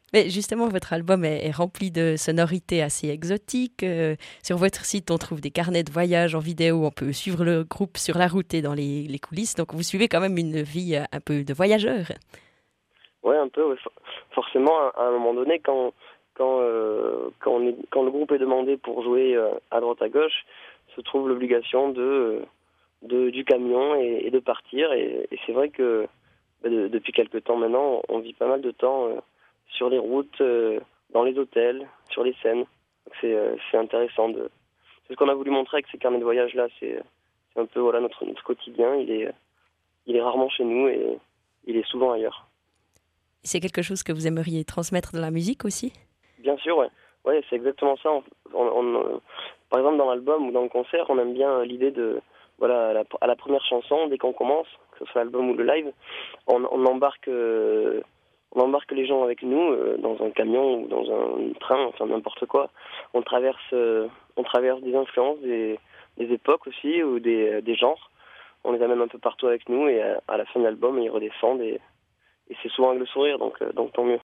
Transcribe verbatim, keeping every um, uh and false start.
Mais justement, votre album est, est rempli de sonorités assez exotiques. Euh, sur votre site, on trouve des carnets de voyage en vidéo. On peut suivre le groupe sur la route et dans les, les coulisses. Donc, vous suivez quand même une vie euh, un peu de voyageur. Ouais, un peu. Ouais. For- Forcément, à, à un moment donné, quand quand euh, quand, on est, quand le groupe est demandé pour jouer euh, à droite à gauche, se trouve l'obligation de, de du camion et, et de partir. Et, et c'est vrai que bah, de- depuis quelques temps maintenant, on vit pas mal de temps euh, sur les routes, euh, dans les hôtels, sur les scènes. Donc c'est euh, c'est intéressant de. C'est ce qu'on a voulu montrer avec ces carnets de voyage là. C'est c'est un peu voilà notre notre quotidien. Il est il est rarement chez nous et il est souvent ailleurs. C'est quelque chose que vous aimeriez transmettre dans la musique aussi? Bien sûr, ouais. Ouais, c'est exactement ça. On, on- on- par exemple, dans l'album ou dans le concert, on aime bien l'idée de, voilà, à la, à la première chanson, dès qu'on commence, que ce soit l'album ou le live, on, on embarque, euh, on embarque les gens avec nous euh, dans un camion ou dans un train, enfin n'importe quoi. On traverse, euh, on traverse des influences, des, des époques aussi ou des, des genres. On les amène un peu partout avec nous et à, à la fin de l'album, ils redescendent et, et c'est souvent avec le sourire, donc, euh, donc tant mieux.